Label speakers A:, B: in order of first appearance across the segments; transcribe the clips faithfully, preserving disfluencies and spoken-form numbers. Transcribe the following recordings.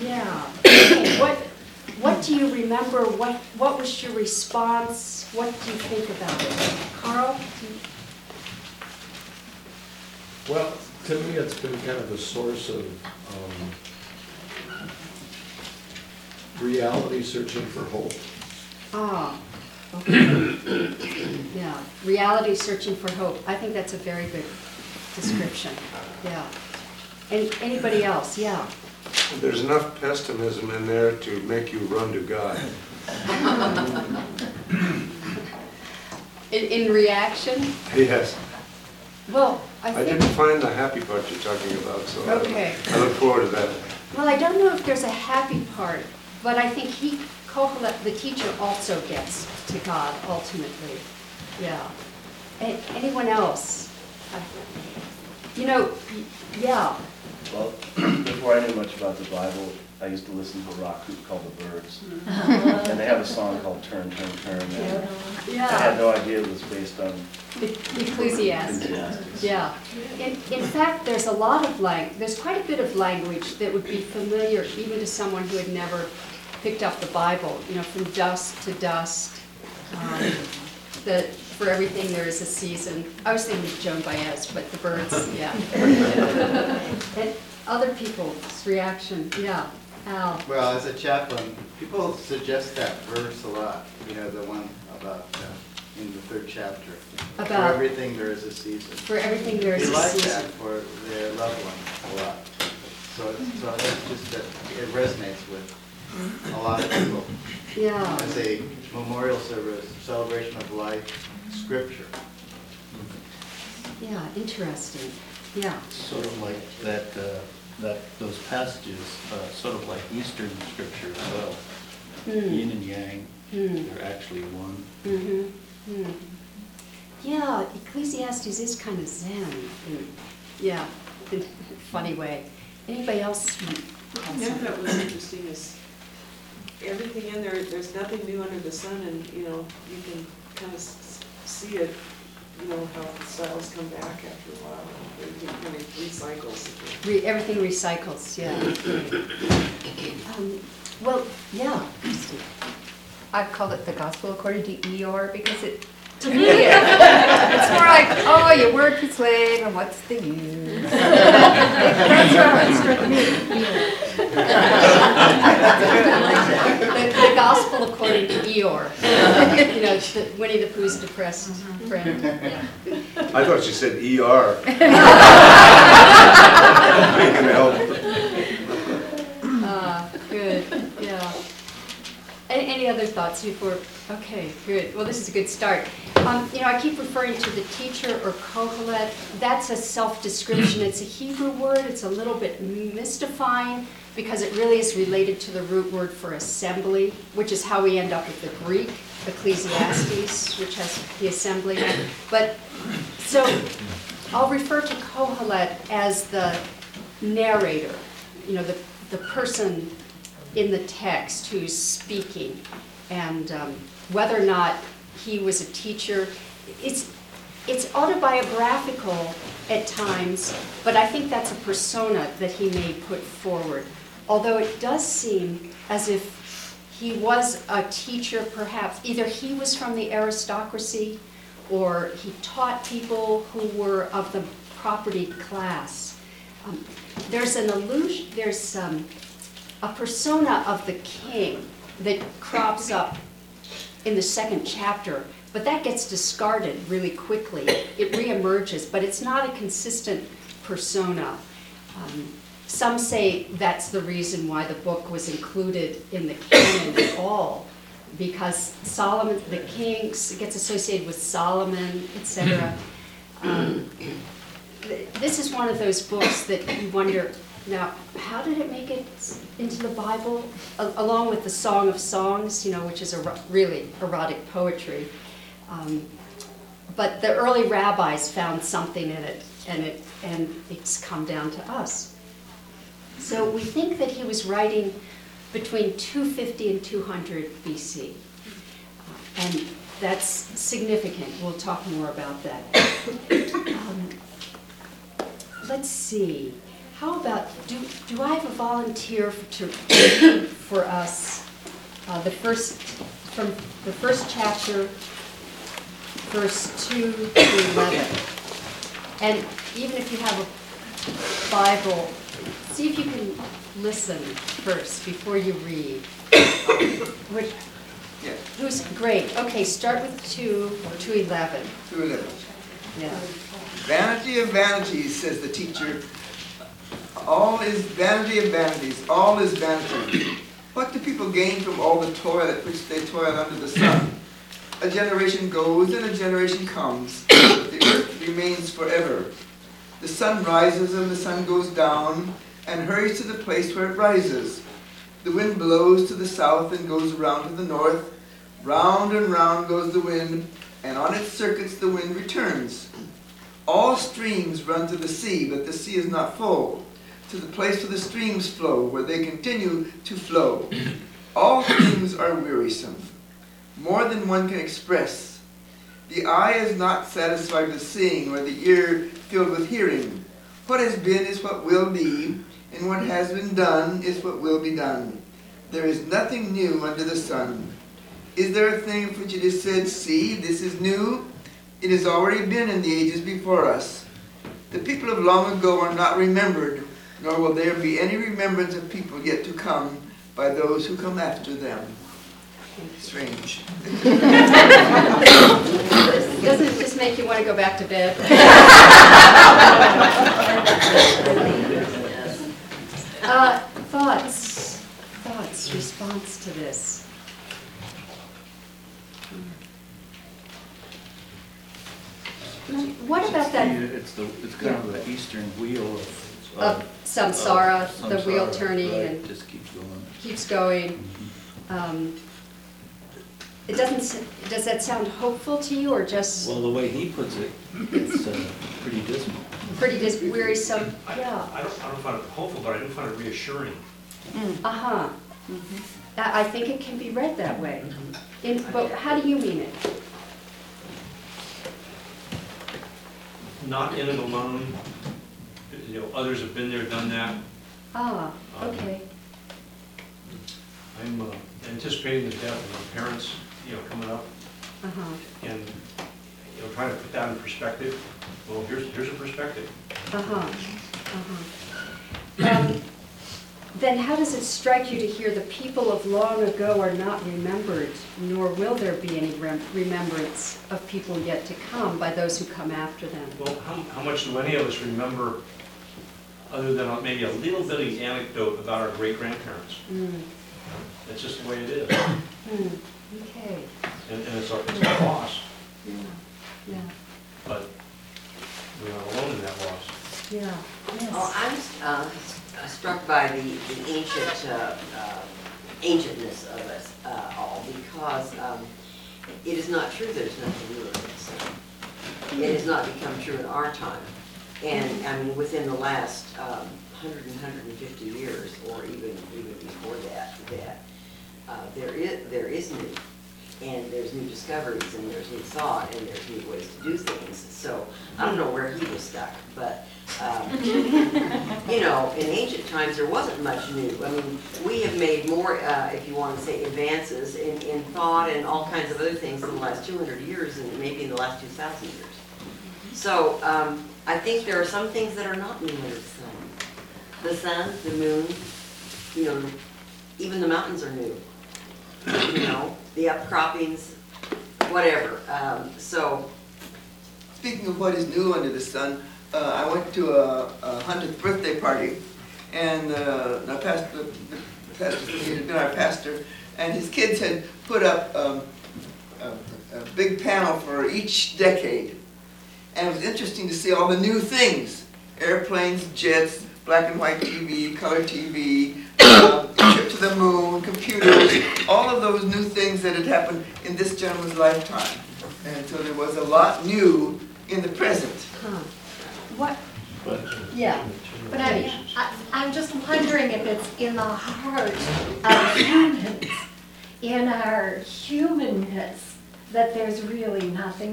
A: Yeah. Okay, what, what do you remember? What, what was your response? What do you think about it? Carl?
B: Well, to me, it's been kind of a source of um, reality searching for hope.
A: Ah, okay. Yeah, reality searching for hope. I think that's a very good description. Yeah. And anybody else? Yeah.
C: There's enough pessimism in there to make you run to God.
A: In, in reaction?
C: Yes.
A: Well, I
C: I
A: think...
C: didn't find the happy part you're talking about, so I-
A: Okay.
C: I look forward to that.
A: Well, I don't know if there's a happy part, but I think he, Kohelet, the teacher, also gets to God ultimately. Yeah. A- anyone else? I- You know, y- yeah.
D: Well, before I knew much about the Bible, I used to listen to a rock group called The Byrds. And they have a song called Turn, Turn, Turn. And I had
A: Yeah.
D: no idea it was based on
A: E- Ecclesiastes.
D: Ecclesiastes.
A: Yeah. In, in fact, there's a lot of lang, there's quite a bit of language that would be familiar even to someone who had never picked up the Bible, you know, from dust to dust. Um, the, for everything there is a season. I was thinking of Joan Baez, but the Byrds, yeah. And other people's reaction, yeah. Al.
E: Well, as a chaplain, people suggest that verse a lot. You know, the one about, uh, in the third chapter. For
A: About-
E: everything there is a season.
A: For everything there is
E: They
A: a
E: like
A: season.
E: that for their loved ones a lot. So, so that's just that it resonates with a lot of people.
A: Yeah.
E: As a memorial service, celebration of life, scripture.
A: Yeah, interesting. Yeah.
F: Sort of like that, uh, that, those passages, uh, sort of like Eastern scripture as well.
A: Hmm.
F: Yin and yang,
A: Hmm.
F: they're actually one.
A: Mm-hmm. Hmm. Yeah, Ecclesiastes is kind of Zen. In, yeah, in a funny way. Anybody else?
G: Yeah, that was interesting is everything in there, there's nothing new under the sun, and, you know, you can kind of see it, you know, how the styles come back after a while. Everything kind of recycles.
A: Re- everything recycles, yeah. um, well, yeah.
H: I've called it the gospel according to Eeyore because it, to me, it, it's more like, oh, you work your slave and what's the use? That's how it struck me.
A: the, the gospel according to Eeyore. You know, the, Winnie the Pooh's depressed friend. Yeah.
C: I thought you said E R. Making help.
A: Uh, good, yeah. Any, any other thoughts before? Okay, good. Well, this is a good start. Um, you know, I keep referring to the teacher or Kohelet. That's a self-description. It's a Hebrew word. It's a little bit mystifying because it really is related to the root word for assembly, which is how we end up with the Greek Ecclesiastes, which has the assembly. But so I'll refer to Kohelet as the narrator, you know, the, the person in the text who's speaking, and um, whether or not he was a teacher. It's, it's autobiographical at times, but I think that's a persona that he may put forward. Although it does seem as if he was a teacher, perhaps. Either he was from the aristocracy or he taught people who were of the propertied class. Um, there's an illusion, there's um, a persona of the king that crops up in the second chapter, but that gets discarded really quickly. It reemerges, but it's not a consistent persona. Um, some say that's the reason why the book was included in the canon at all, because Solomon, the king, gets associated with Solomon, et cetera. Um, this is one of those books that you wonder, now, how did it make it into the Bible, a along with the Song of Songs, you know, which is a really erotic poetry. Um, but the early rabbis found something in it, and it and it's come down to us. So we think that he was writing between two fifty and two hundred B C, uh, and that's significant. We'll talk more about that. Um, let's see. How about, do, do do I have a volunteer to read for us uh, the first, from the first chapter, verse two to eleven? And even if you have a Bible, see if you can listen first before you read. Which,
I: Yeah,
A: who's, great, okay, start with two to eleven.
I: two eleven.
A: Yeah.
I: Vanity of vanities, says the teacher. All is vanity of vanities. All is vanity. What do people gain from all the toil at which they toil under the sun? A generation goes and a generation comes, but the earth remains forever. The sun rises and the sun goes down and hurries to the place where it rises. The wind blows to the south and goes around to the north. Round and round goes the wind, and on its circuits the wind returns. All streams run to the sea, but the sea is not full. To the place where the streams flow, where they continue to flow. All things are wearisome, more than one can express. The eye is not satisfied with seeing, or the ear filled with hearing. What has been is what will be, and what has been done is what will be done. There is nothing new under the sun. Is there a thing of which it is said, see, this is new? It has already been in the ages before us. The people of long ago are not remembered, nor will there be any remembrance of people yet to come by those who come after them. Strange.
A: Doesn't it just make you want to go back to bed? Uh, thoughts, thoughts, response to this? What about that
F: It's the, it's kind of the eastern wheel of.
A: of samsara,
F: of
A: the wheel
F: samsara,
A: turning
F: right,
A: and
F: just keeps going.
A: keeps going? Um, It doesn't, s- does that sound hopeful to you, or just
F: Well, the way he puts it, it's uh, pretty dismal.
A: pretty dis- wearisome?
J: I,
A: Yeah.
J: I don't, I don't find it hopeful, but I do find it reassuring.
A: Uh-huh. I I think it can be read that way. In, but how do you mean it?
J: Not in it alone, you know, others have been there, done that.
A: Ah, okay.
J: I'm uh, anticipating the death of my parents, you know, coming up,
A: Uh-huh.
J: and, you know, trying to put that in perspective. Well, here's, here's a perspective.
A: Uh-huh. Uh-huh. Um, Then how does it strike you to hear the people of long ago are not remembered, nor will there be any rem- remembrance of people yet to come by those who come after them?
J: Well, how, how much do any of us remember, other than maybe a little bitty anecdote about our great-grandparents?
A: Mm.
J: That's just the way it is,
A: Mm. Okay.
J: and, and it's a, it's a loss,
A: Yeah. Yeah.
J: but we're not alone in that loss.
A: Yeah. Yes.
K: Oh, I'm uh, struck by the, the ancient, uh, uh, ancientness of us uh, all, because um, it is not true that there's nothing new in this. It has not become true in our time. And, I mean, within the last um, one hundred and one hundred fifty years, or even, even before that, that uh, there is, there is new. And there's new discoveries, and there's new thought, and there's new ways to do things. So I don't know where he was stuck, but um, you know, in ancient times there wasn't much new. I mean, we have made more, uh, if you want to say, advances in, in thought and all kinds of other things in the last two hundred years, and maybe in the last two thousand years. So um, I think there are some things that are not new under the sun. The sun, the moon, you know, even the mountains are new. You know, the upcroppings, whatever. Um, so,
I: Speaking of what is new under the sun, uh, I went to a, a hundredth birthday party, and uh, the pastor, the pastor had been our pastor, and his kids had put up um, a, a big panel for each decade, and it was interesting to see all the new things: airplanes, jets, black and white T V, color T V. Uh, trip to the moon, computers, all of those new things that had happened in this gentleman's lifetime. And so there was a lot new in the present.
A: Huh. What?
F: But
A: Yeah.
L: But I, I, I'm just wondering if it's in the heart of humans, in our humanness, that there's really nothing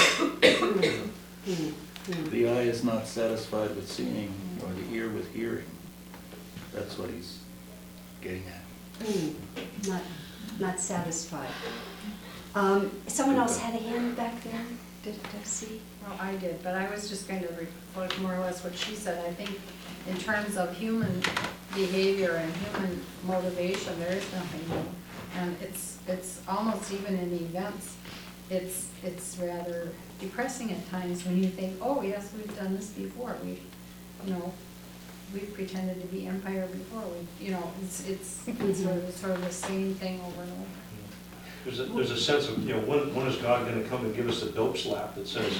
L: new.
F: the eye is not satisfied with seeing, nor the ear with hearing. that's what he's getting at.
A: Hmm, Not, not satisfied. Um, Someone else had a hand back there? Did did I see?
H: Well, I did, but I was just going to reflect more or less what she said. I think in terms of human behavior and human motivation, there is nothing new. And it's, it's almost even in events, it's, it's rather depressing at times when you think, oh, yes, we've done this before. We, you know, we've pretended to be empire before. We, you know, it's, it's, it's sort of, sort of the same thing over and over.
J: There's a, there's a sense of, you know, when, when is God gonna come and give us a dope slap that says,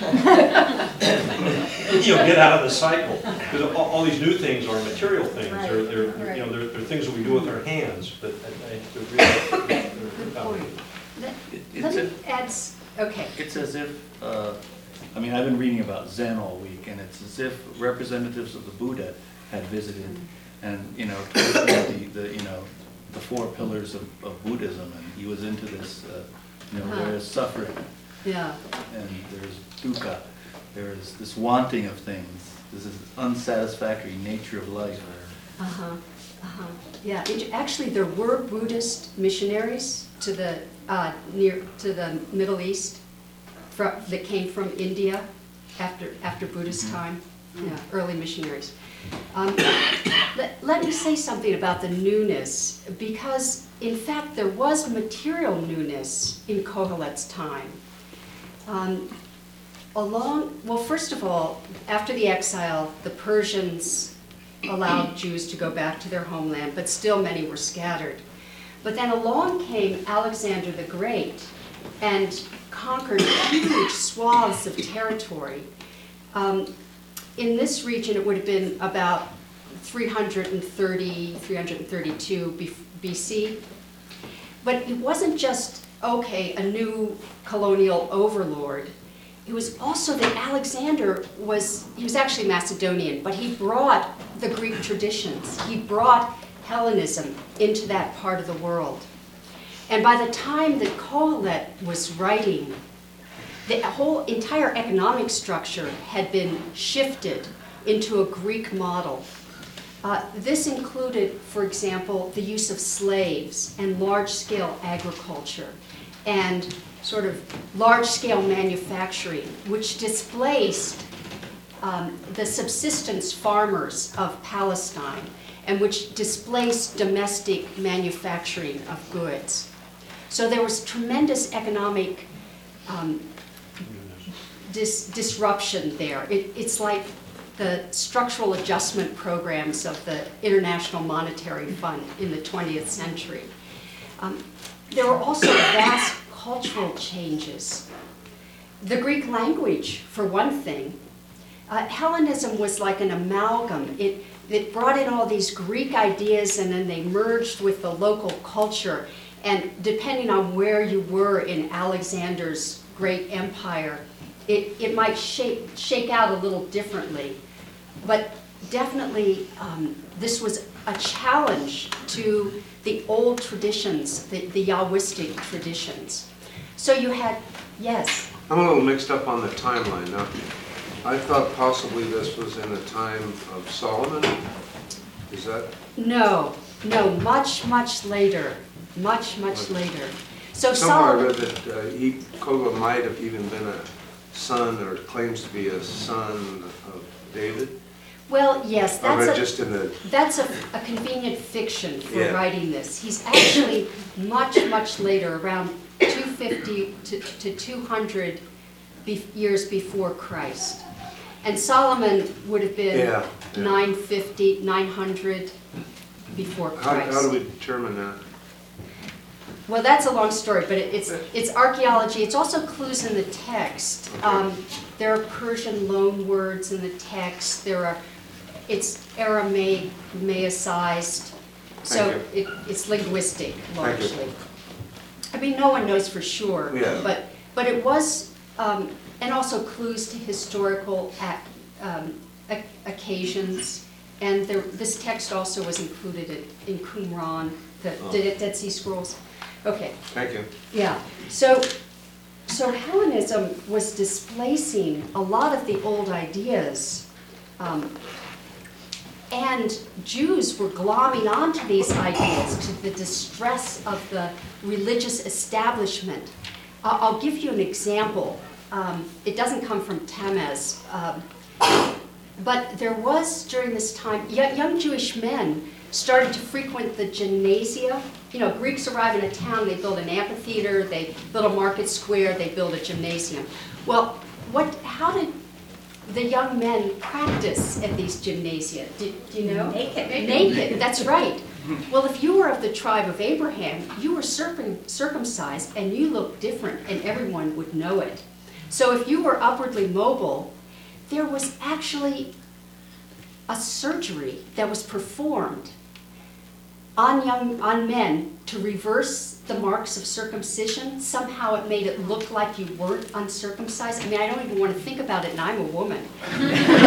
J: you know, get out of the cycle? Because all, all these new things are material things, they're, they're,
H: Right.
J: you know, they're, they're things that we do with our hands, but I, I, they're really, they're,
A: Good
J: um,
A: point. Let
F: It-
A: let
F: It's,
A: me
F: a-
A: add, s- okay.
F: it's as if, uh, I mean, I've been reading about Zen all week, and it's as if representatives of the Buddha had visited, and, you know, told him the, the, you know, the four pillars of, of Buddhism, and he was into this, uh, you know,
A: Uh-huh.
F: there is suffering,
A: Yeah.
F: and there's dukkha, there is this wanting of things, this is unsatisfactory nature of life.
A: Uh-huh, uh-huh. Yeah, it- actually, there were Buddhist missionaries to the, uh, near, to the Middle East fro- that came from India after, after Buddhist time, yeah, early missionaries. Um, Let, let me say something about the newness, because in fact, there was material newness in Kohelet's time. Um, Along, well, first of all, after the exile, the Persians allowed Jews to go back to their homeland, but still many were scattered. But then along came Alexander the Great and conquered huge swaths of territory. Um, in this region, it would have been about three hundred thirty, three hundred thirty-two B C. But it wasn't just, okay, a new colonial overlord. It was also that Alexander was, he was actually Macedonian, but he brought the Greek traditions. He brought Hellenism into that part of the world. And by the time that Kohelet was writing, the whole entire economic structure had been shifted into a Greek model. Uh, this included, for example, the use of slaves and large-scale agriculture and sort of large-scale manufacturing, which displaced um, the subsistence farmers of Palestine and which displaced domestic manufacturing of goods. So there was tremendous economic um, dis disruption there. It, it's like the structural adjustment programs of the International Monetary Fund in the twentieth century. Um, there were also vast cultural changes. The Greek language, for one thing. Uh, Hellenism was like an amalgam. It, it brought in all these Greek ideas and then they merged with the local culture. And depending on where you were in Alexander's great empire, it, it might shake, shake out a little differently. But definitely, um, this was a challenge to the old traditions, the, the Yahwistic traditions. So you had, yes?
C: I'm a little mixed up on the timeline now. I thought possibly this was in a time of Solomon. Is that?
A: No, no, much, much later, much, much later. So
C: Somewhere I
A: Solomon,
C: read that uh, he, Kohelet might have even been a son, or claims to be a son of David.
A: well, yes,
C: I read
A: that's a,
C: just in the,
A: that's a, a convenient fiction for
C: Yeah.
A: writing this. He's actually much, much later, around two fifty to, to two hundred be, years before Christ. And Solomon would have been
C: Yeah, yeah.
A: nine fifty, nine hundred before
C: how,
A: Christ.
C: how do we determine that?
A: Well, that's a long story, but it- it's, it's archaeology. It's also clues in the text.
C: Okay.
A: Um, there are Persian loan words in the text. There are, it's Aramaic, Maicized. So
C: Thank
A: it, it's linguistic
C: Thank you.
A: largely. I mean, no one knows for sure.
C: Yeah.
A: But, but it was, um, and also clues to historical ac- um, oc- occasions. And there, this text also was included in, in Qumran, the,
C: Oh.
A: the Dead Sea Scrolls. Okay,
C: Thank you.
A: yeah. So, so Hellenism was displacing a lot of the old ideas. Um, And Jews were glomming onto these ideas to the distress of the religious establishment. Uh, I'll give you an example. Um, it doesn't come from Tamez, um, but there was during this time, y- young Jewish men started to frequent the gymnasia. You know, Greeks arrive in a town, they build an amphitheater, they build a market square, they build a gymnasium. Well, what? How did the young men practice at these gymnasia? Do, do you know?
L: Naked.
A: Naked, that's right. Well, if you were of the tribe of Abraham, you were circum- circumcised and you looked different and everyone would know it. So if you were upwardly mobile, there was actually a surgery that was performed on young on men to reverse the marks of circumcision. Somehow it made it look like you weren't uncircumcised. I mean, I don't even want to think about it, and I'm a woman. So,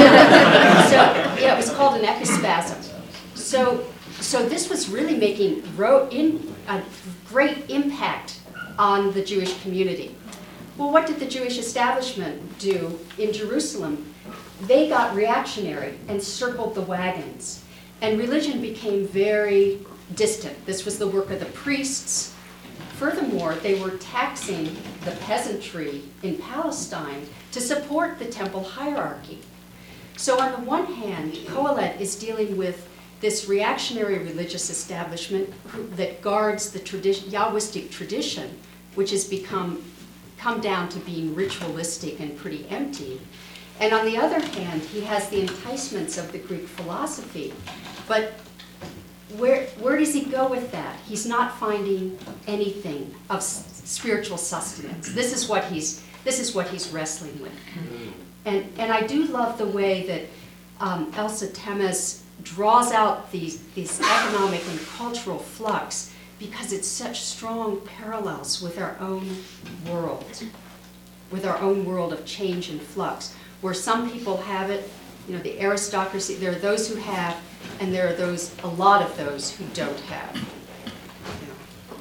A: yeah, it was called an epispasm. So, so this was really making ro- in, a great impact on the Jewish community. Well, what did the Jewish establishment do in Jerusalem? They got reactionary and circled the wagons. And religion became very distant. This was the work of the priests. Furthermore, they were taxing the peasantry in Palestine to support the temple hierarchy. So on the one hand, Kohelet is dealing with this reactionary religious establishment who, that guards the tradi- Yahwistic tradition, which has become come down to being ritualistic and pretty empty. And on the other hand, he has the enticements of the Greek philosophy. But where, where does he go with that? He's not finding anything of s- spiritual sustenance. This is what he's, this is what he's wrestling with. And, and I do love the way that um, Elsa Temes draws out these, these economic and cultural flux, because it's such strong parallels with our own world, with our own world of change and flux, where some people have it, you know, the aristocracy, there are those who have, and there are those, a lot of those who don't have. You know.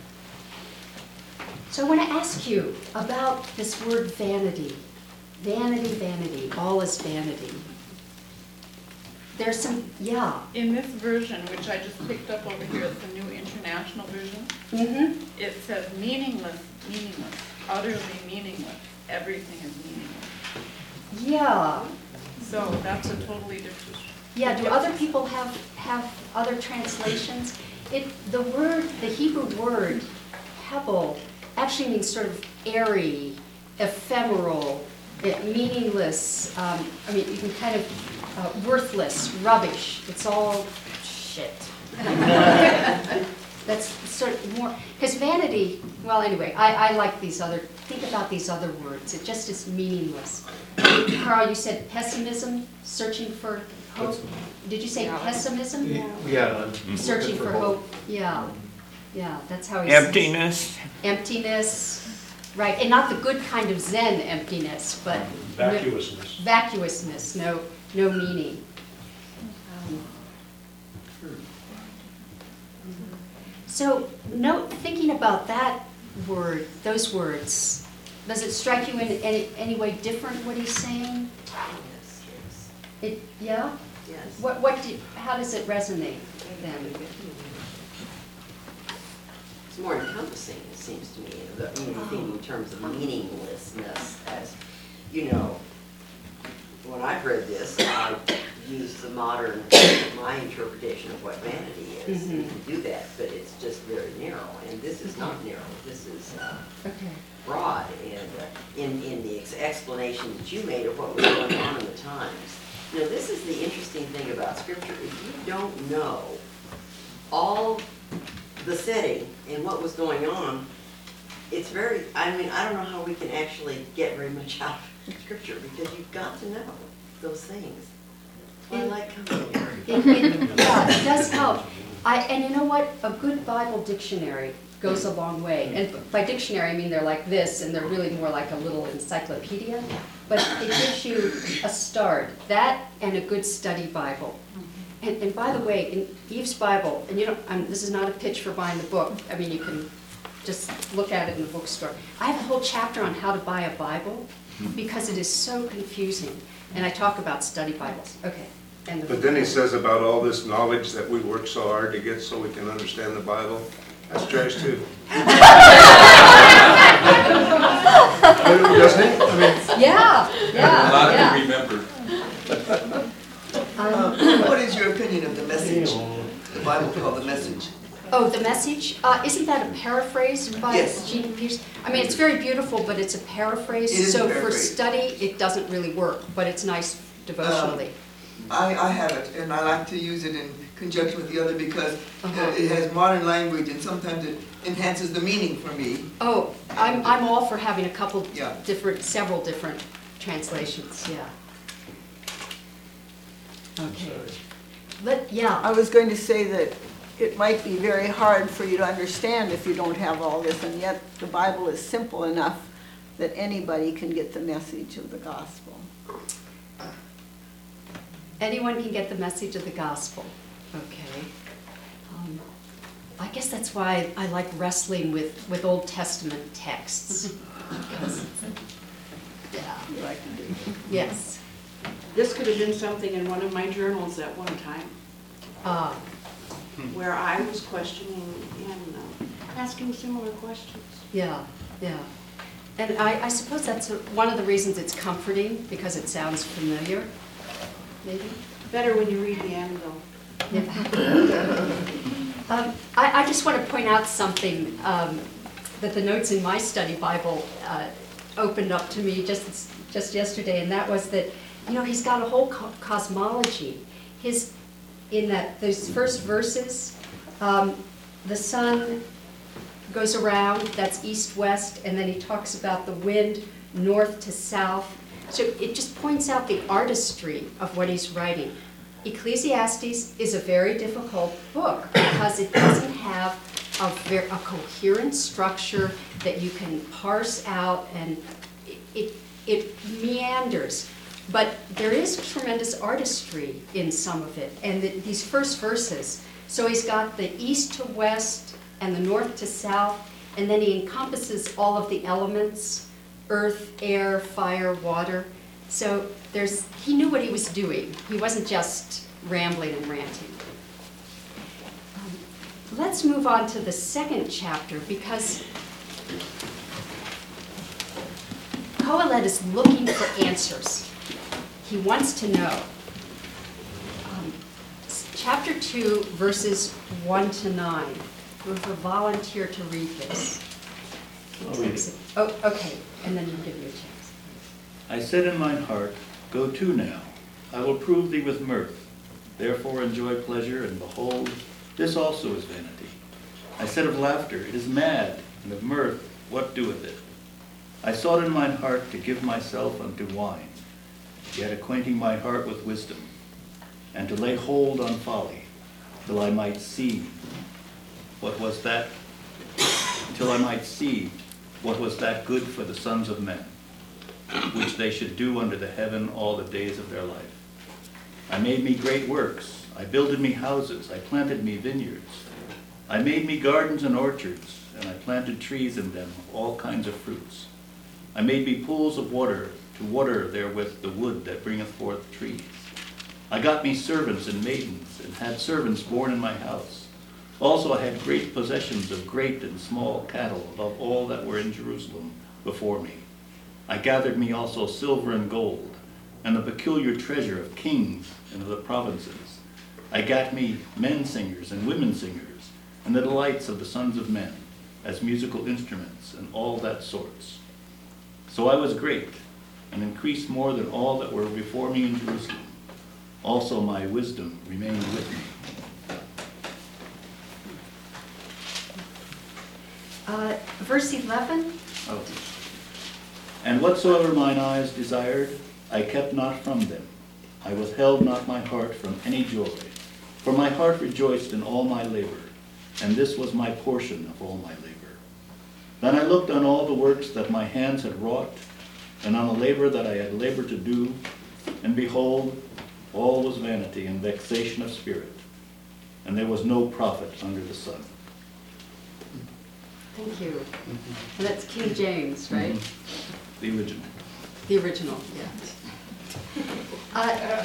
A: So I want to ask you about this word vanity. Vanity, vanity, all is vanity. There's some, yeah.
M: In this version, which I just picked up over here, it's the New International Version,
A: Mm-hmm.
M: it says meaningless, meaningless, utterly meaningless, everything is meaningless.
A: Yeah.
M: So that's a totally different.
A: Yeah, do other people have, have other translations? It, the word, the Hebrew word, hebel, actually means sort of airy, ephemeral, eh, meaningless. Um, I mean, you can kind of, uh, worthless, rubbish. It's all shit. That's sort of more, because vanity, well, anyway, I, I like these other, think about these other words. It just is meaningless. Carl, you said pessimism, searching for hope. Did you say pessimism?
B: Yeah.
A: Searching for hope, yeah. Yeah, that's how he
N: Emptiness.
A: Emptiness, right, and not the good kind of Zen emptiness, but
J: Vacuousness.
A: vacuousness, no, no meaning. Um, So, no, thinking about that word, those words, does it strike you in any, any way different what he's saying?
K: Yes, yes,
A: It, yeah?
K: yes.
A: What, what do, how does it resonate then?
K: It's more encompassing, it seems to me, the, you know, thinking in terms of meaninglessness as, you know, when I've read this, I've used the modern, my interpretation of what vanity is.
A: Mhm.
K: You can do that, but it's just very narrow, and this is not narrow, this is uh,
A: Okay.
K: broad, and uh, in, in the ex- explanation that you made of what was going on in the times. You know, this is the interesting thing about Scripture. If you don't know all the setting and what was going on, it's very, I mean, I don't know how we can actually get very much out of Scripture, because you've got to know those things. That's why I like coming here.
A: It, it, yeah, it does help. I, and you know what? A good Bible dictionary goes a long way. And by dictionary, I mean they're like this, and they're really more like a little encyclopedia. But it gives you a start. That and a good study Bible. And, and by the way, in Eve's Bible, and you know, I'm, this is not a pitch for buying the book. I mean, you can just look at it in the bookstore. I have a whole chapter on how to buy a Bible because it is so confusing. And I talk about study Bibles. Okay. And the-
C: But then he says about all this knowledge that we work so hard to get so we can understand the Bible, that's trash too. Doesn't it? I mean,
A: Yeah, yeah,
J: A lot
A: yeah.
J: to remember.
I: Uh, What is your opinion of the message, the Bible called the Message?
A: Oh, the message, uh, isn't that a paraphrase by
I: Yes.
A: Gene Peterson? I mean, it's very beautiful, but it's a paraphrase.
I: It is a
A: So for
I: paraphrase.
A: study, it doesn't really work, but it's nice devotionally.
I: I, I have it, and I like to use it in conjunction with the other because uh,
A: Uh-huh.
I: it has modern language and sometimes it enhances the meaning for me.
A: Oh, I'm, I'm all for having a couple
I: Yeah.
A: different, several different translations, yeah. Okay. Let, yeah,
N: I was going to say that it might be very hard for you to understand if you don't have all this, and yet the Bible is simple enough that anybody can get the message of the gospel.
A: anyone can get the message of the gospel, okay? Um, I guess that's why I like wrestling with, with Old Testament texts. Because, yeah,
N: You like to do.
A: yes.
G: This could have been something in one of my journals at one time,
A: Uh,
G: where I was questioning and uh, asking similar questions.
A: Yeah, yeah. And I, I suppose that's a- one of the reasons it's comforting, because it sounds familiar, maybe?
G: Better when you read the anvil.
A: Um, I, I just want to point out something um, that the notes in my study Bible uh, opened up to me just, just yesterday, and that was that, you know, he's got a whole co- cosmology. His, in that, those first verses, um, the sun goes around, that's east-west, and then he talks about the wind north to south. So it just points out the artistry of what he's writing. Ecclesiastes is a very difficult book because it doesn't have a, ver- a coherent structure that you can parse out, and it, it, it meanders. But there is tremendous artistry in some of it, and the, these first verses. So he's got the east to west and the north to south, and then he encompasses all of the elements: earth, air, fire, water. So there's, he knew what he was doing. He wasn't just rambling and ranting. Um, let's move on to the second chapter, because Kohelet is looking for answers. He wants to know. Um, s- chapter two, verses one to nine. Who's a volunteer to read this?
F: I'll read it.
A: Oh, okay, and then we'll give you a chance.
F: I said in mine heart, go to now, I will prove thee with mirth. Therefore enjoy pleasure, and behold, this also is vanity. I said of laughter, it is mad, and of mirth, what doeth it? I sought in mine heart to give myself unto wine, yet acquainting my heart with wisdom, and to lay hold on folly, till I might see what was that, till I might see what was that good for the sons of men, which they should do under the heaven all the days of their life. I made me great works, I builded me houses, I planted me vineyards. I made me gardens and orchards, and I planted trees in them of all kinds of fruits. I made me pools of water, to water therewith the wood that bringeth forth trees. I got me servants and maidens, and had servants born in my house. Also I had great possessions of great and small cattle above all that were in Jerusalem before me. I gathered me also silver and gold, and the peculiar treasure of kings and of the provinces. I got me men singers and women singers, and the delights of the sons of men, as musical instruments and all that sorts. So I was great, and increased more than all that were before me in Jerusalem. Also my wisdom remained with me.
A: Uh, verse eleven?
F: Oh. And whatsoever mine eyes desired, I kept not from them. I withheld not my heart from any joy. For my heart rejoiced in all my labor, and this was my portion of all my labor. Then I looked on all the works that my hands had wrought, and on the labor that I had labored to do, and behold, all was vanity and vexation of spirit, and there was no profit under the sun.
A: Thank you. And that's King James, right?
F: The original.
A: The original, yeah. Uh,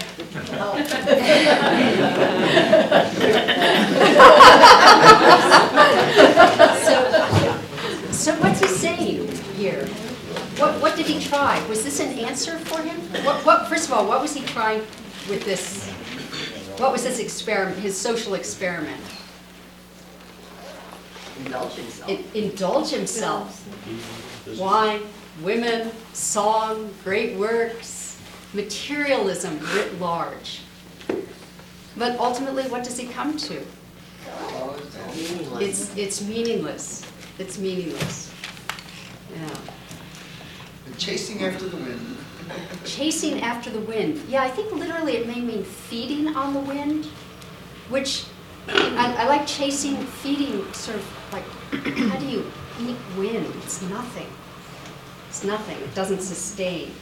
A: so, so what's he saying here? What, what did he try? Was this an answer for him? What, what, first of all, what was he trying with this? What was this experiment, his social experiment?
K: Indulge himself.
A: In, indulge himself. Wine, women, song, great works, materialism writ large. But ultimately, what does he come to?
K: Meaningless.
A: It's, it's meaningless. It's meaningless. Yeah.
I: Chasing after the wind.
A: Chasing after the wind. Yeah, I think literally it may mean feeding on the wind, which I, I like chasing, feeding, sort of like, how do you eat wind? It's nothing. It's nothing. It doesn't sustain.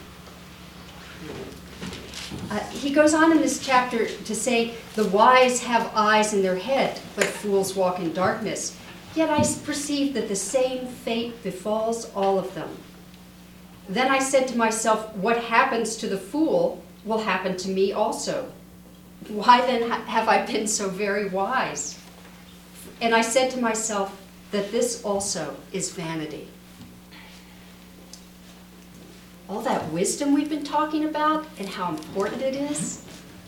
A: Uh, he goes on in this chapter to say, the wise have eyes in their head, but fools walk in darkness. Yet I perceive that the same fate befalls all of them. Then I said to myself, what happens to the fool will happen to me also. Why then ha- have I been so very wise? And I said to myself that this also is vanity. All that wisdom we've been talking about and how important it is,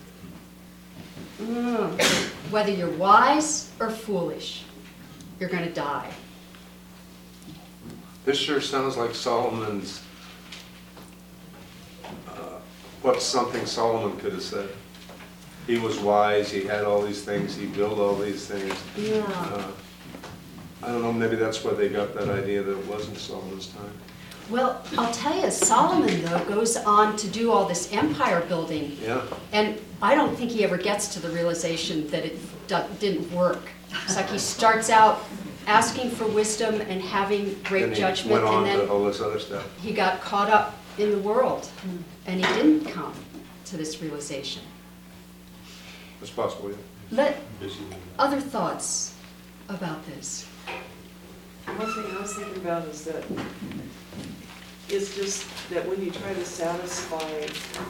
A: mm, whether you're wise or foolish, you're going to die.
C: This sure sounds like Solomon's, uh, what's something Solomon could have said. He was wise, he had all these things, he built all these things.
A: Yeah.
C: Uh, I don't know, maybe that's where they got that idea that it wasn't Solomon's time.
A: Well, I'll tell you, Solomon, though, goes on to do all this empire building.
C: Yeah.
A: And I don't think he ever gets to the realization that it do- didn't work. It's like he starts out asking for wisdom and having great
C: Then he
A: judgment,
C: went on
A: and
C: to
A: then
C: all this other stuff.
A: he got caught up in the world, and he didn't come to this realization.
C: It's possible, yeah.
A: Let other thoughts about this.
G: One thing I was thinking about is that it's just that when you try to satisfy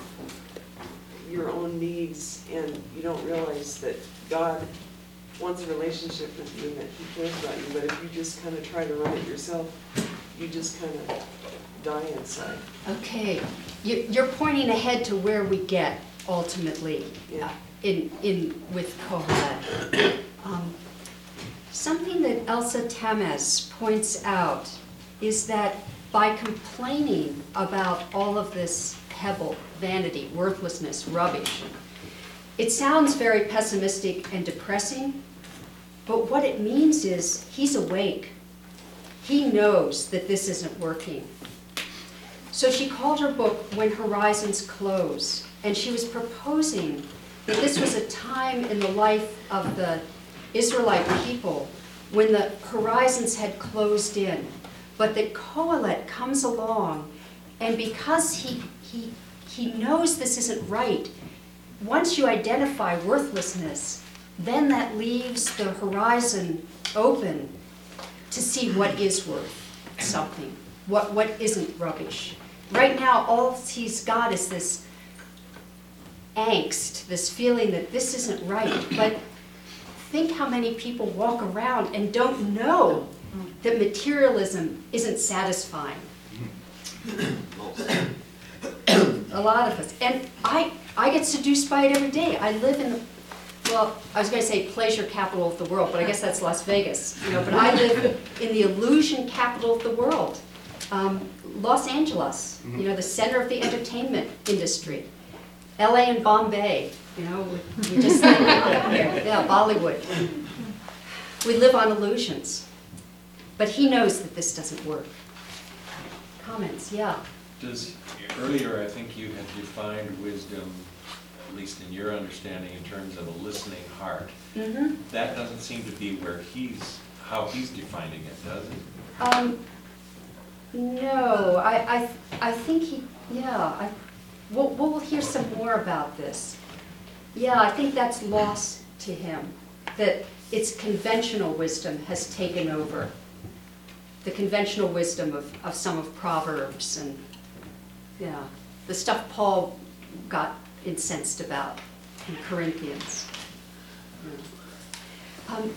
G: your own needs and you don't realize that God wants a relationship with you and that He cares about you, but if you just kind of try to run it yourself, you just kind of die inside.
A: Okay, You- you're pointing ahead to where we get ultimately
G: Yeah.
A: in, in with Kohelet. Um, something that Elsa Tamez points out is that by complaining about all of this pebble, vanity, worthlessness, rubbish, it sounds very pessimistic and depressing, but what it means is he's awake. He knows that this isn't working. So she called her book When Horizons Close, and she was proposing that this was a time in the life of the Israelite people when the horizons had closed in, but that Kohelet comes along, and because he, he, he knows this isn't right, once you identify worthlessness, then that leaves the horizon open to see what is worth something, what, what isn't rubbish. Right now, all he's got is this angst, this feeling that this isn't right. But think how many people walk around and don't know that materialism isn't satisfying. A lot of us. And I, I get seduced by it every day. I live in, well, I was going to say pleasure capital of the world, but I guess that's Las Vegas. You know, but I live in the illusion capital of the world. Um, Los Angeles, you know, the center of the entertainment industry. L A and Bombay, you know, we, we just, yeah, Bollywood. We live on illusions. But he knows that this doesn't work. Comments, yeah.
B: Does, earlier I think you had defined wisdom, at least in your understanding, in terms of a listening heart.
A: Mm-hmm.
B: That doesn't seem to be where he's, how he's defining it, does it?
A: Um, no, I, I, I think he, yeah, I, we'll, we'll hear some more about this. Yeah, I think that's lost to him, that it's conventional wisdom has taken over. The conventional wisdom of, of some of Proverbs and, yeah, the stuff Paul got incensed about in Corinthians. Um,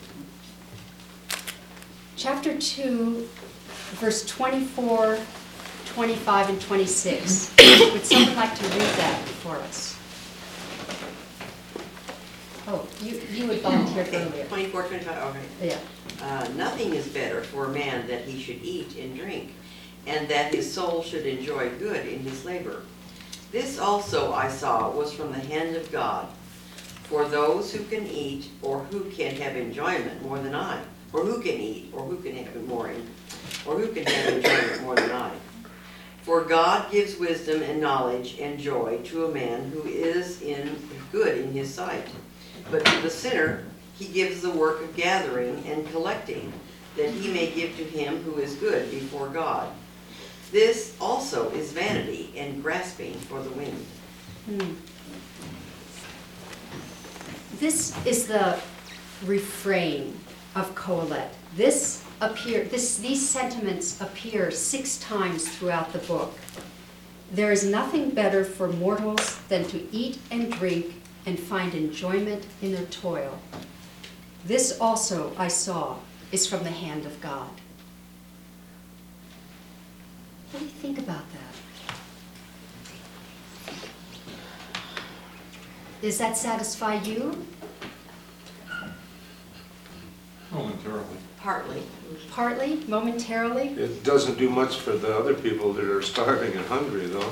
A: chapter two, verse twenty-four, twenty-five, and twenty-six. Would someone like to read that for us? Oh, you, you had volunteered earlier.
K: Twenty-four, twenty-five, okay.
A: Yeah.
K: Uh, nothing is better for a man that he should eat and drink, and that his soul should enjoy good in his labor. This also I saw was from the hand of God, for those who can eat or who can have enjoyment more than I, or who can eat or who can have more, or who can have enjoyment more than I. For God gives wisdom and knowledge and joy to a man who is in good in his sight. But to the sinner he gives the work of gathering and collecting, that he may give to him who is good before God. This also is vanity and grasping for the wind.
A: Hmm. This is the refrain of Kohelet. This appear, this, these sentiments appear six times throughout the book. There is nothing better for mortals than to eat and drink and find enjoyment in their toil. This also I saw is from the hand of God. What do you think about that? Does that satisfy you?
B: Momentarily.
K: Partly.
A: Partly, momentarily?
C: It doesn't do much for the other people that are starving and hungry, though.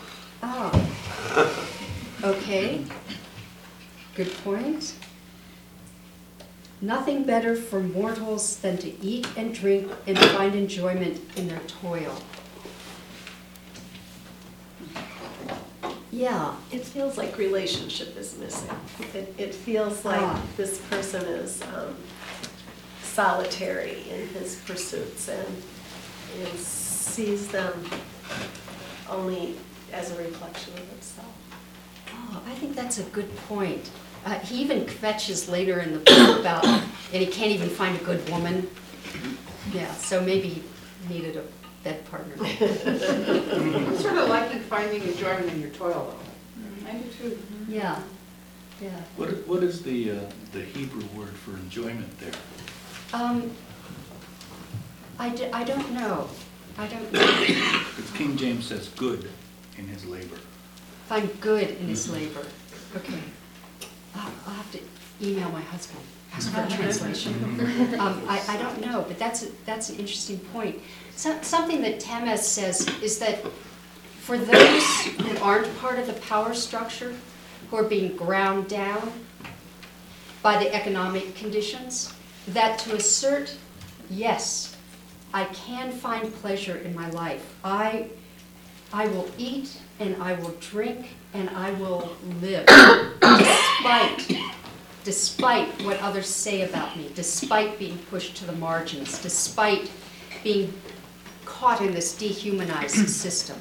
A: Oh. Okay. Good point. Nothing better for mortals than to eat and drink and find enjoyment in their toil. Yeah.
O: It feels like relationship is missing. It, it feels like
A: Ah.
O: this person is um, solitary in his pursuits and, and sees them only as a reflection of himself.
A: Oh, I think that's a good point. Uh, he even kvetches later in the book about, and he can't even find a good woman. Yeah, so maybe he needed a bed partner.
M: I'm sort of liking finding enjoyment in your toil, though. I do too.
A: Yeah, yeah.
F: What, what is the, uh, the Hebrew word for enjoyment there?
A: Um, I, d- I don't know. I don't know.
F: Because King James says good in his labor.
A: Find good in his labor. Okay. I'll I'll have to email my husband, ask for a translation. Um, I, I don't know, but that's, a, that's an interesting point. So, something that Temes says is that for those who aren't part of the power structure, who are being ground down by the economic conditions, that to assert, yes, I can find pleasure in my life. I, I will eat and I will drink and I will live, despite, despite what others say about me, despite being pushed to the margins, despite being caught in this dehumanized system.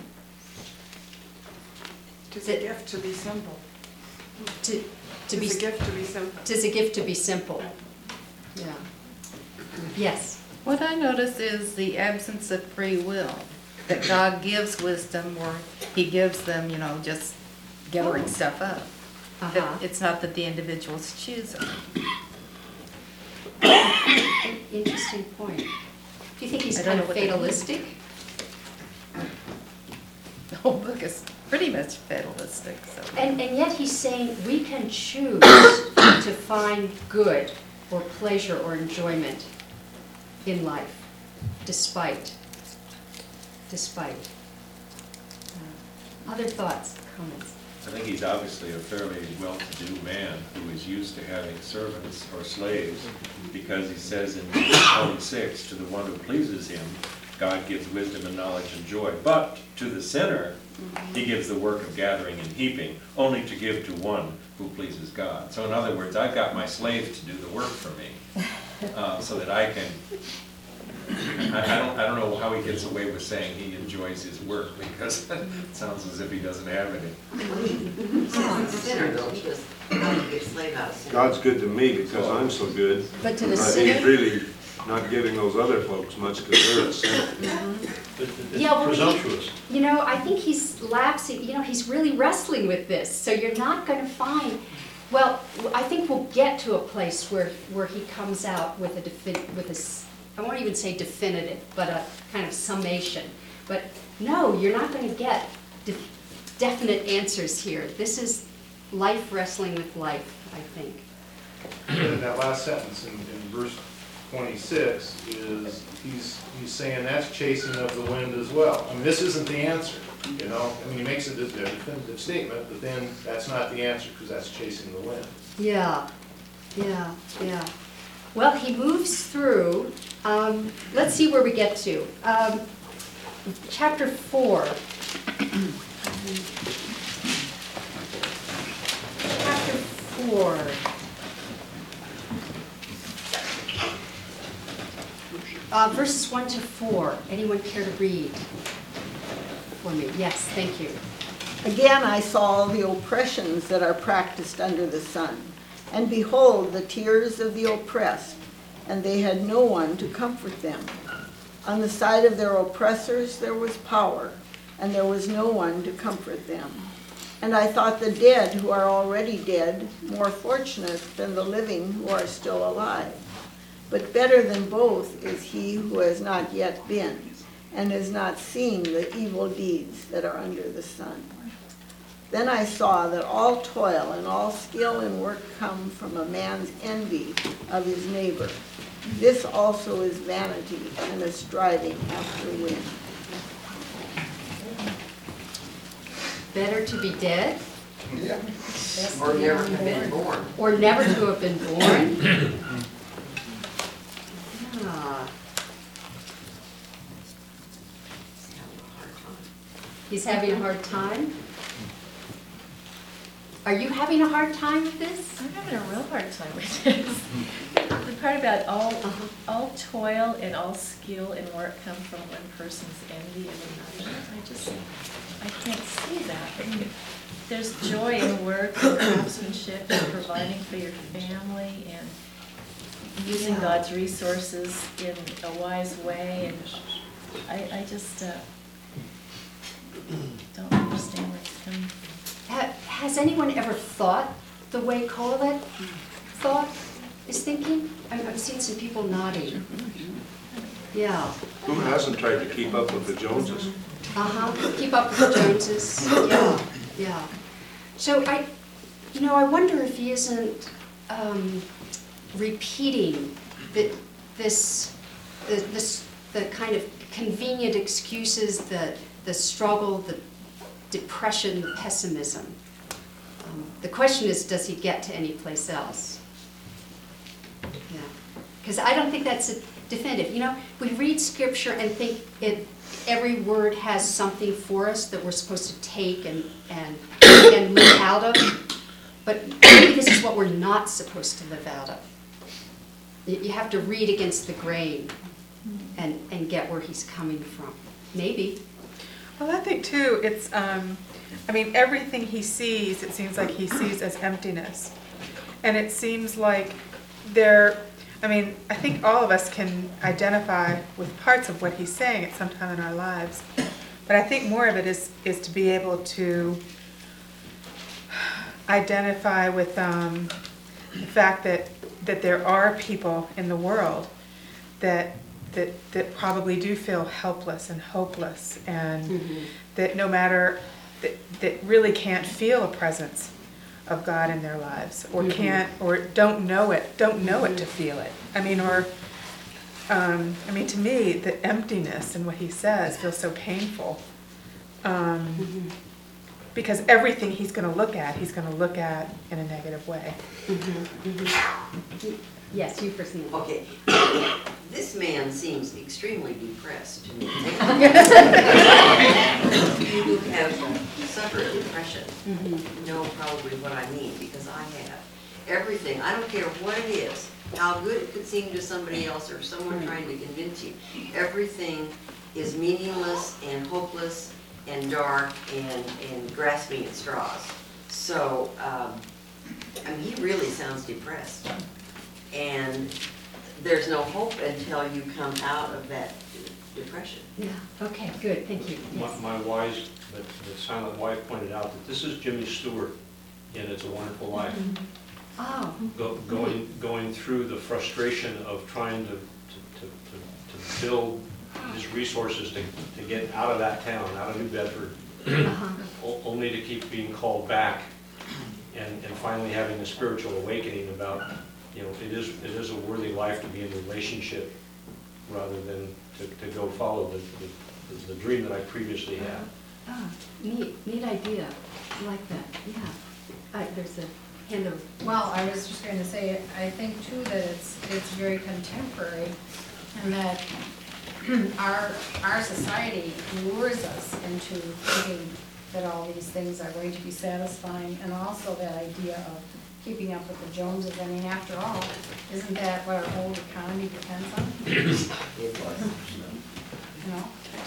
M: Tis a gift to be simple.
A: To, to be,
M: Tis a gift to be simple.
A: Tis a gift to be simple. Yeah. Yes.
P: What I notice is the absence of free will, that God gives wisdom or he gives them, you know, just gathering stuff up.
A: Uh-huh.
P: That it's not that the individuals choose it.
A: Interesting point. Do you think he's
P: I don't
A: kind
P: know
A: of
P: what that
A: fatalistic?
P: The whole book is pretty much fatalistic, so.
A: And, and yet he's saying we can choose to find good or pleasure or enjoyment in life, despite, despite. Uh, Other thoughts, comments?
B: I think he's obviously a fairly well-to-do man who is used to having servants or slaves, because he says in twenty-six, to the one who pleases him, God gives wisdom and knowledge and joy. But to the sinner, he gives the work of gathering and heaping, only to give to one who pleases God. So in other words, I've got my slaves to do the work for me, uh, so that I can, I, I don't, I don't know how he gets away with saying he enjoys his work, because it sounds as if he doesn't have any.
K: He's a sinner, though. He was not a good slave out of sin.
C: God's good to me because I'm so good.
A: But to the
C: Uh,
A: sinner?
C: He's really not giving those other folks much because they're a sinner.
J: It- It's
A: Yeah, well, he-
J: presumptuous.
A: You know, I think he's lapsing, you know, he's really wrestling with this, so you're not gonna find, well, I think we'll get to a place where, where he comes out with a defin, with a, s- I won't even say definitive, but a kind of summation. But no, you're not gonna get de- definite answers here. This is life wrestling with life, I think.
Q: in that last sentence in, in verse twenty-six is, he's, he's saying that's chasing of the wind as well. I mean, this isn't the answer, you know? I mean, he makes a de- a definitive statement, but then that's not the answer, because that's chasing the wind.
A: Yeah, yeah, yeah. Well, he moves through, um, let's see where we get to. Um, chapter four. Chapter four. Uh, verses one to four. Anyone care to read for me? Yes, thank you.
N: Again I saw all the oppressions that are practiced under the sun. And behold, the tears of the oppressed, and they had no one to comfort them. On the side of their oppressors there was power, and there was no one to comfort them. And I thought the dead who are already dead more fortunate than the living who are still alive. But better than both is he who has not yet been, and has not seen the evil deeds that are under the sun. Then I saw that all toil and all skill in work come from a man's envy of his neighbor. This also is vanity and a striving after wind.
A: Better to be dead?
I: Yeah.
K: Or never have been born.
A: Or never to have been born? Ah. He's having a hard time? Are you having a hard time with this?
O: I'm having a real hard time with this. The part about all, all toil and all skill and work come from one person's envy of another, I just, I can't see that. I mean, there's joy in work and craftsmanship and providing for your family and using God's resources in a wise way, and I, I just uh, don't understand where it's coming from.
A: Ha- Has anyone ever thought the way Colette thought, is thinking? I'm, I'm seeing some people nodding. Yeah.
C: Who hasn't tried to keep up with the Joneses?
A: Uh-huh, keep up with the Joneses, yeah, yeah. So I, you know, I wonder if he isn't um, repeating the, this, the, this, the kind of convenient excuses, the, the struggle, the depression, the pessimism. Um, the question is, does he get to any place else? Yeah, because I don't think that's a definitive. You know, we read scripture and think it, every word has something for us that we're supposed to take and, and, and live out of, but maybe this is what we're not supposed to live out of. You you have to read against the grain and, and get where he's coming from. Maybe.
M: Well, I think too, it's, um, I mean, everything he sees, it seems like he sees as emptiness. And it seems like there, I mean, I think all of us can identify with parts of what he's saying at some time in our lives. But I think more of it is, is to be able to identify with um, the fact that, that there are people in the world that that, that probably do feel helpless and hopeless, and mm-hmm. that no matter, that, that really can't feel a presence of God in their lives, or mm-hmm. can't, or don't know it, don't know mm-hmm. it to feel it. I mean, or, um, I mean, to me, the emptiness in what he says feels so painful. Um, mm-hmm. Because everything he's going to look at, he's going to look at in a negative way.
A: Mm-hmm. Mm-hmm. Yes, you first.
K: Okay. This man seems extremely depressed to me. You who have suffered depression mm-hmm. know probably what I mean, because I have. Everything, I don't care what it is, how good it could seem to somebody else or someone mm-hmm. trying to convince you, everything is meaningless and hopeless and dark and, and grasping at straws. So, um, I mean, he really sounds depressed. And there's no hope until you come out of that depression.
A: Yeah, okay, good, thank you.
J: My,
A: Yes.
J: my wise, but the silent wife pointed out that this is Jimmy Stewart in It's a Wonderful Life.
A: Oh.
J: Go, going, going through the frustration of trying to, to, to, to, to build his resources to, to get out of that town, out of New Bedford,
A: Uh-huh.
J: o- only to keep being called back, and, and finally having a spiritual awakening about, you know, it is, it is a worthy life to be in a relationship rather than to, to go follow the, the, the dream that I previously had.
A: Oh, neat, neat idea. I like that, yeah. Uh, there's a hand of,
P: Well, I was just going to say, I think too that it's, it's very contemporary, and that our, our society lures us into thinking that all these things are going to be satisfying, and also that idea of keeping up with the Joneses. I mean, after all, isn't that what our whole economy depends on?
K: It was.
P: You know?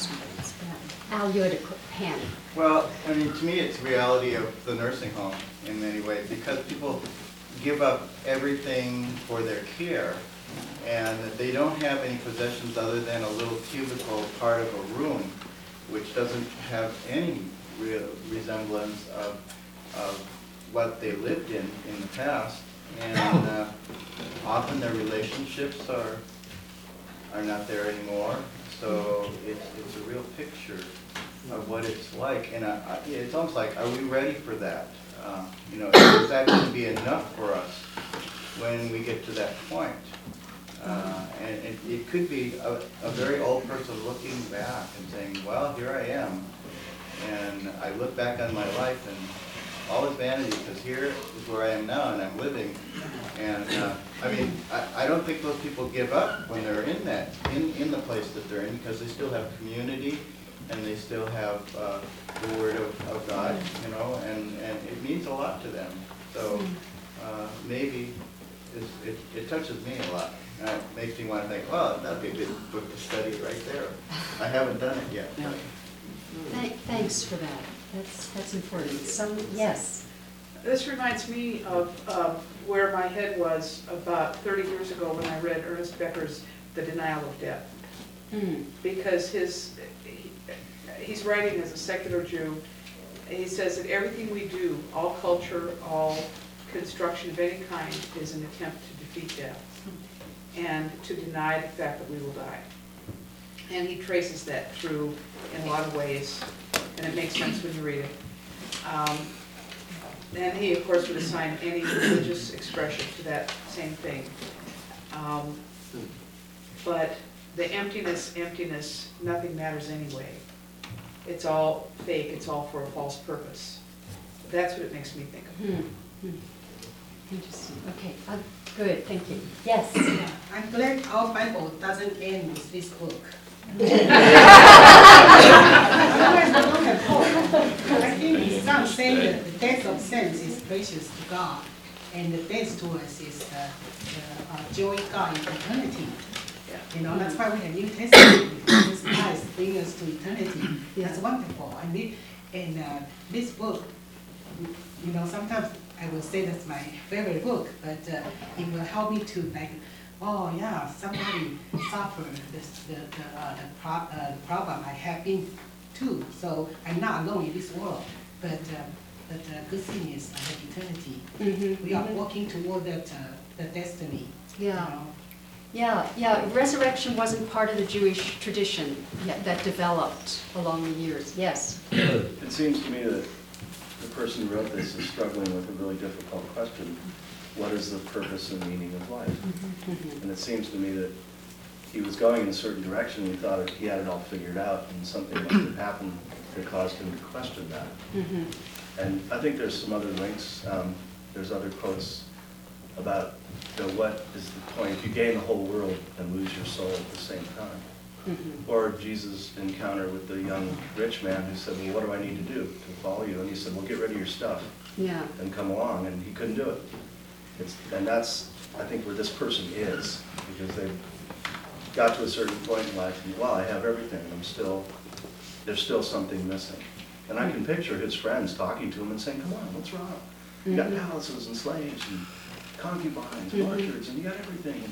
A: Al, you had a qu- hand.
E: Well, I mean, to me, it's reality of the nursing home in many ways, because people give up everything for their care, and they don't have any possessions other than a little cubicle part of a room, which doesn't have any real resemblance of, of what they lived in in the past. And uh, often their relationships are, are not there anymore. So it's, it's a real picture of what it's like. And I, I, it's almost like, are we ready for that? Uh, you know, is that going to be enough for us when we get to that point? Uh, and it, it could be a, a very old person looking back and saying, well, here I am. And I look back on my life and all is vanity, because here is where I am now and I'm living. And uh, I mean, I, I don't think those people give up when they're in that, in, in the place that they're in, because they still have community and they still have uh, the Word of, of God, you know, and, and it means a lot to them. So uh, maybe it's, it, it touches me a lot. And it makes me want to think, well, that'd be a good book to study right there. I haven't done it yet. but-
A: Thank, thanks for that. That's, that's important. Some, yes.
G: This reminds me of um, where my head was about thirty years ago when I read Ernest Becker's The Denial of Death.
A: Mm.
G: Because his, he, he's writing as a secular Jew, and he says that everything we do, all culture, all construction of any kind, is an attempt to defeat death and to deny the fact that we will die. And he traces that through in a lot of ways, and it makes sense when you read it. Um, and he, of course, would assign any religious expression to that same thing. Um, but the emptiness, emptiness, nothing matters anyway. It's all fake, it's all for a false purpose. That's what it makes me think of.
A: Hmm. Hmm. Interesting. Okay, uh, good, thank you. Yes.
R: I'm glad our Bible doesn't end with this book. I think some say that the death of sense is precious to God, and the death to us is the, the uh, joy God in eternity. You know, that's why we have New Testament, because Christ brings us to eternity. That's wonderful. I mean, and uh, this book, you know, sometimes I will say that's my favorite book, but uh, it will help me to like, oh yeah, somebody suffered this, the, the, uh, the, pro uh, the problem I have been too. So I'm not alone in this world. But uh, but the good thing is I have eternity.
A: Mm-hmm.
R: We are walking toward that uh, the destiny.
A: Yeah.
R: You know?
A: Yeah, yeah, resurrection wasn't part of the Jewish tradition yet that developed along the years. Yes.
D: It seems to me that the person who wrote this is struggling with a really difficult question. What is the purpose and meaning of life?
A: Mm-hmm. Mm-hmm.
D: And it seems to me that he was going in a certain direction, and he thought he had it all figured out, and something must have happened that caused him to question that.
A: Mm-hmm.
D: And I think there's some other links. Um, there's other quotes about, you know, what is the point if you gain the whole world and lose your soul at the same time?
A: Mm-hmm.
D: Or Jesus' encounter with the young rich man who said, well, what do I need to do to follow you? And he said, well, get rid of your stuff
A: Yeah.
D: and come along. And he couldn't do it. It's, and that's, I think, where this person is, because they got to a certain point in life and, wow, I have everything, and I'm still, there's still something missing. And I can picture his friends talking to him and saying, come on, what's wrong? You got
A: Mhm.
D: palaces and slaves and concubines,
A: Mhm.
D: orchards, and you got everything. And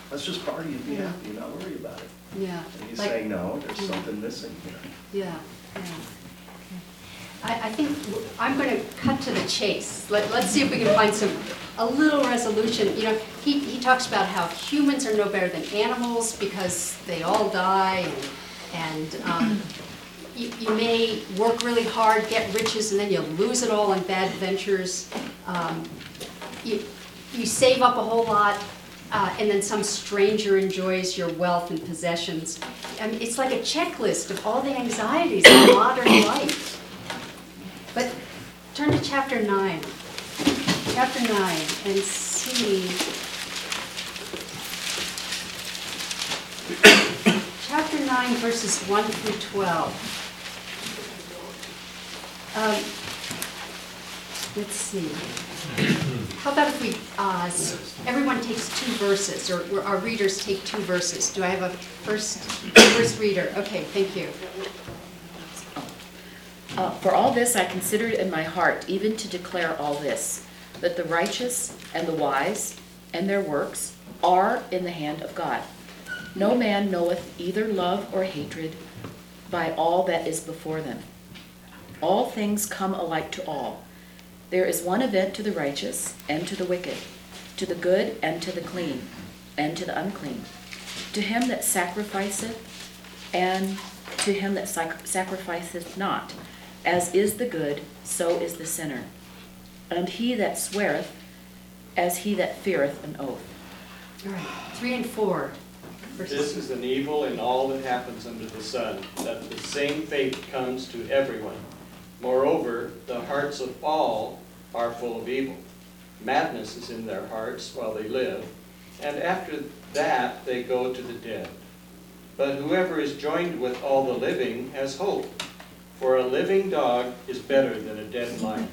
D: let's just party and be
A: Yeah.
D: happy and not worry about it.
A: Yeah.
D: And he's
A: Like-
D: saying, no, there's
A: Yeah.
D: something missing here.
A: Yeah, yeah. I, I think w- I'm going to cut to the chase. Let, let's see if we can find some, a little resolution. You know, he, he talks about how humans are no better than animals because they all die, and, and um, you, you may work really hard, get riches, and then you lose it all in bad ventures. Um, you, you save up a whole lot, uh, and then some stranger enjoys your wealth and possessions. I mean, it's like a checklist of all the anxieties of modern life. But turn to chapter nine. Chapter nine, and see. Chapter nine, verses one through twelve. Um, let's see. How about if we, uh, s- everyone takes two verses, or or our readers take two verses. Do I have a first, first reader? Okay, thank you.
S: Uh, For all this I considered in my heart, even to declare all this, that the righteous and the wise and their works are in the hand of God. No man knoweth either love or hatred by all that is before them. All things come alike to all. There is one event to the righteous and to the wicked, to the good and to the clean, and to the unclean, to him that sacrificeth and to him that sac- sacrificeth not. As is the good, so is the sinner. And he that sweareth, as he that feareth an oath.
A: All right, three and four.
T: This is an evil in all that happens under the sun, that the same fate comes to everyone. Moreover, the hearts of all are full of evil. Madness is in their hearts while they live, and after that they go to the dead. But whoever is joined with all the living has hope. For a living dog is better than a dead lion.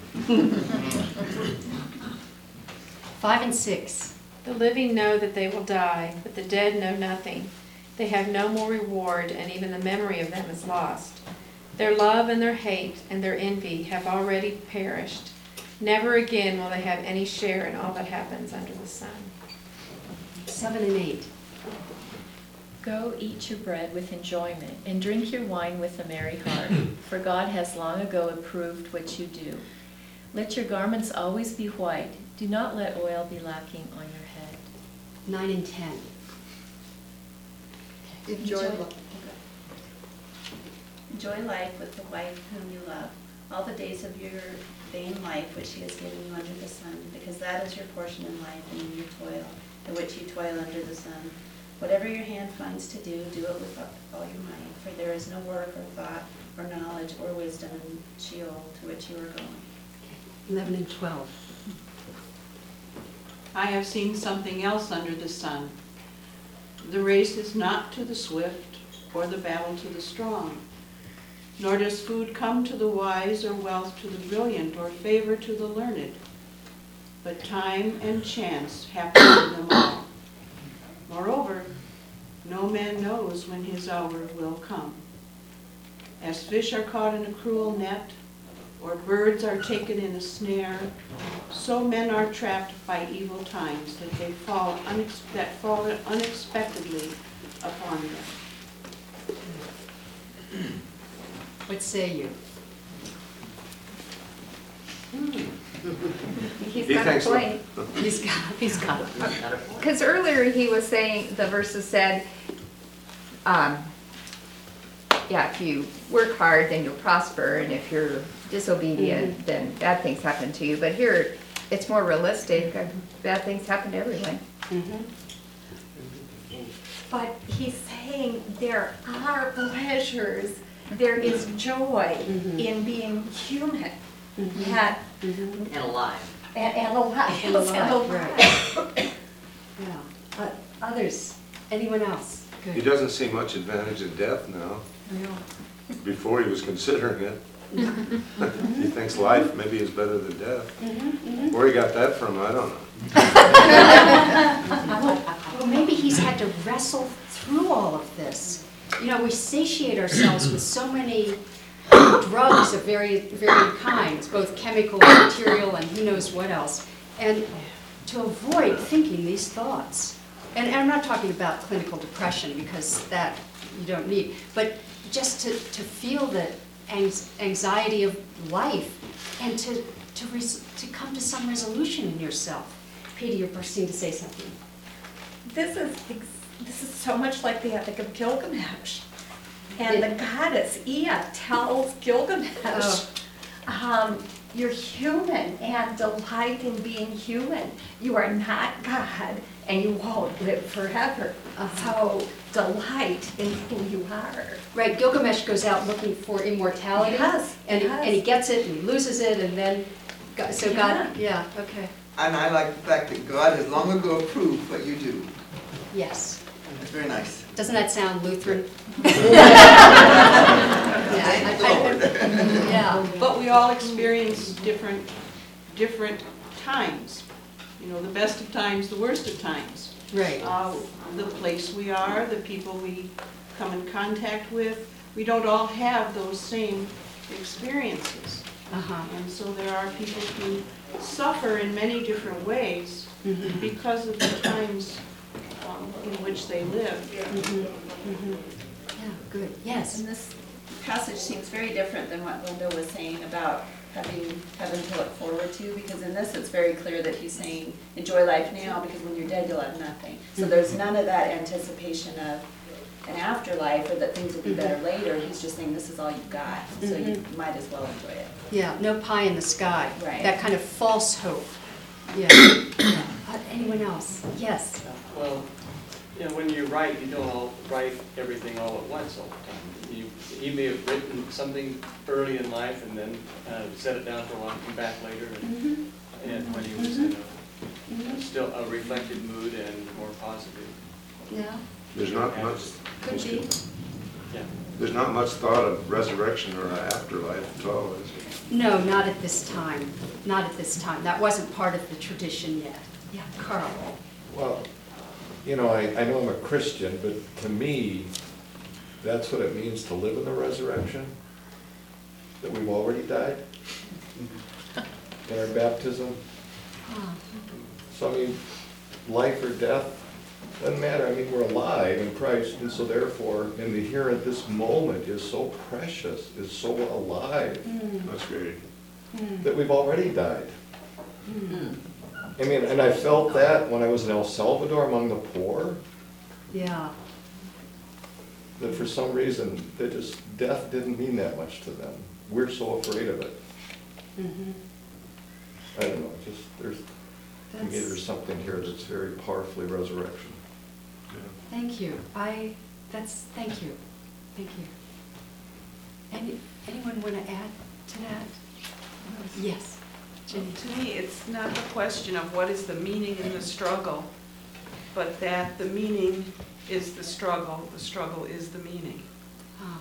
A: Five and six.
U: The living know that they will die, but the dead know nothing. They have no more reward, and even the memory of them is lost. Their love and their hate and their envy have already perished. Never again will they have any share in all that happens under the sun.
A: Seven and eight.
O: Go eat your bread with enjoyment, and drink your wine with a merry heart, for God has long ago approved what you do. Let your garments always be white. Do not let oil be lacking on your head.
A: Nine and ten.
H: Enjoy.
V: Enjoy life with the wife whom you love, all the days of your vain life which he has given you under the sun, because that is your portion in life and in your toil, in which you toil under the sun. Whatever your hand finds to do, do it with all your might, for there is no work or thought or knowledge or wisdom in Sheol to which you are going.
A: Eleven and twelve.
W: I have seen something else under the sun. The race is not to the swift, or the battle to the strong. Nor does food come to the wise, or wealth to the brilliant, or favor to the learned. But time and chance happen to them all. Moreover, no man knows when his hour will come. As fish are caught in a cruel net, or birds are taken in a snare, so men are trapped by evil times, that they fall unex- that fall unexpectedly upon them.
A: What say you?
H: He's
C: He
H: got a
C: thinks so.
H: point.
A: He's got, he's got it.
H: Because earlier he was saying, the verses said, um, yeah, if you work hard, then you'll prosper, and if you're disobedient,
A: Mhm.
H: then bad things happen to you. But here, it's more realistic, uh, bad things happen to everyone.
A: Mhm.
L: But he's saying there are pleasures, there is joy in being human. That,
K: And alive.
L: and, and alive.
A: And
L: yes,
A: alive,
L: and
A: right. Yeah. Uh, Others? Anyone else? Good.
C: He doesn't see much advantage in death now.
A: No.
C: Before he was considering it. He thinks life maybe is better than death. Where he got that from, I don't know.
A: Well, well, maybe he's had to wrestle through all of this. You know, we satiate ourselves with so many drugs of very, varying kinds, both chemical and material and who knows what else, and to avoid thinking these thoughts. And, and I'm not talking about clinical depression, because that you don't need, but just to, to feel the anx- anxiety of life, and to, to, res- to come to some resolution in yourself. Peter, you're bursting to say something.
L: This is, ex- this is so much like the Epic of Gilgamesh. And the goddess Ea tells Gilgamesh,
A: Oh.
L: um, you're human and delight in being human. You are not God and you won't live forever. So delight in who you are.
A: Right, Gilgamesh goes out looking for immortality.
L: Yes,
A: And, he-
L: yes.
A: and he gets it, and he loses it, and then, God- so God, yeah, okay,
I: And I like the fact that God has long ago approved what you do.
A: yes.
I: That's very nice.
A: Doesn't that sound Lutheran? Yeah, I-
I: Thank the Lord.
A: Yeah.
W: But we all experience different, different times. You know, the best of times, the worst of times.
A: Right.
W: Uh, the place we are, the people we come in contact with, we don't all have those same experiences.
A: Uh-huh.
W: And so there are people who suffer in many different ways because of the times um, in which they live.
A: Mhm, mhm. Yeah, good, yes.
V: And this passage seems very different than what Linda was saying about having heaven to look forward to, because in this it's very clear that he's saying, enjoy life now, because when you're dead you'll have nothing. So there's none of that anticipation of an afterlife or that things will be better later. He's just saying this is all you've got, so you might as well enjoy it.
A: Yeah, no pie in the sky.
V: Right.
A: That kind of false hope. Yeah. Yeah. Uh, Anyone else? Yes.
T: Well, you know, when you write, you don't all write everything all at once all the time. You, he may have written something early in life and then uh, set it down for a while, come back later, and, and when he was in a, still a reflective mood and more positive.
A: Yeah.
C: There's not much,
A: Could be.
T: Yeah.
C: there's not much thought of resurrection or afterlife at all, is there?
A: No, not at this time. Not at this time. That wasn't part of the tradition yet. Yeah, Carl.
B: Well, you know, I, I know I'm a Christian, but to me, that's what it means to live in the resurrection, that we've already died in our baptism. So I mean, life or death, doesn't matter. I mean, we're alive in Christ, and so therefore, in the here at this moment is so precious, is so alive.
C: That's great.
B: That we've already died. I mean, and I felt that when I was in El Salvador among the poor,
A: Yeah.
B: that for some reason, they just, death didn't mean that much to them. We're so afraid of it.
A: Mhm.
B: I don't know, just, there's, to me,
A: That's-
B: there's something here that's very powerfully resurrection.
A: Thank you. I, that's, thank you. Thank you. Any, anyone want to add to that? Yes. Jenny.
G: To me, it's not the question of what is the meaning in the struggle, but that the meaning is the struggle, the struggle is the meaning.
A: Ah.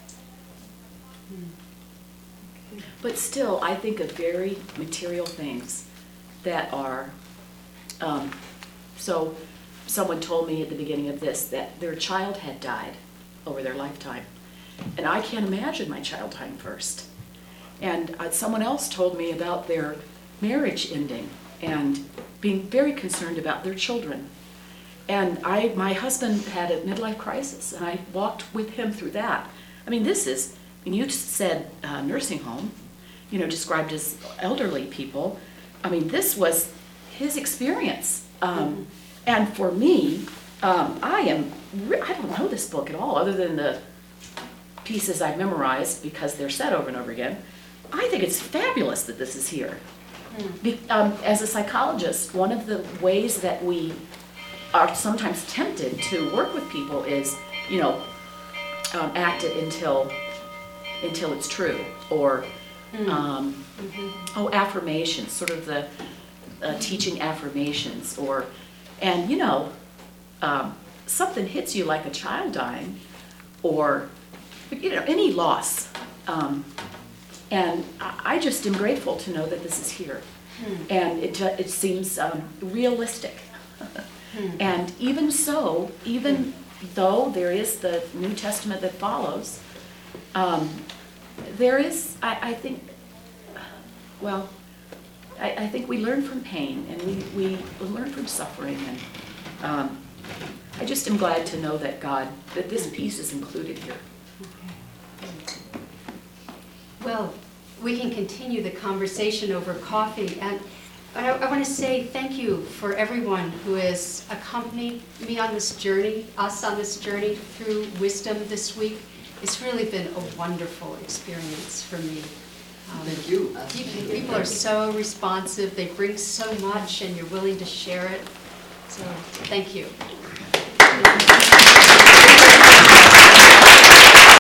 S: But still, I think of very material things that are, um, so someone told me at the beginning of this that their child had died over their lifetime. And I can't imagine my child dying first. And uh, someone else told me about their marriage ending and being very concerned about their children. And I, my husband had a midlife crisis, and I walked with him through that. I mean, this is, I mean, you said uh, nursing home, you know, described as elderly people. I mean, this was his experience. Um, and for me, um, I am, re- I don't know this book at all, other than the pieces I've memorized because they're said over and over again. I think it's fabulous that this is here. Be, um, as a psychologist, one of the ways that we are sometimes tempted to work with people is, you know, um, act it until until it's true, or um, oh, affirmations, sort of the uh, teaching affirmations, or and you know, um, something hits you like a child dying, or you know, any loss. Um, And I I just am grateful to know that this is here. And it, ju- it seems um, realistic. And even so, even though there is the New Testament that follows, um, there is, I, I think, well, I, I think we learn from pain, and we, we learn from suffering, and um, I just am glad to know that God, that this piece is included here.
A: Well, we can continue the conversation over coffee, and I, I want to say thank you for everyone who has accompanied me on this journey, us on this journey through wisdom this week. It's really been a wonderful experience for me. Um,
K: Thank you.
A: People, people are so responsive, they bring so much, and you're willing to share it. So, thank you.